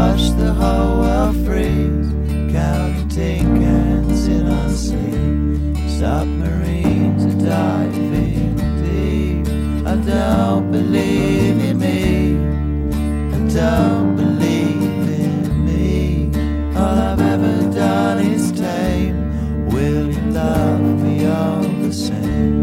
watch the whole world freeze, counting tin cans in our sleep. Submarines are diving deep. I don't believe in me, I don't believe in me. All I've ever done is tame. Will you love me all the same?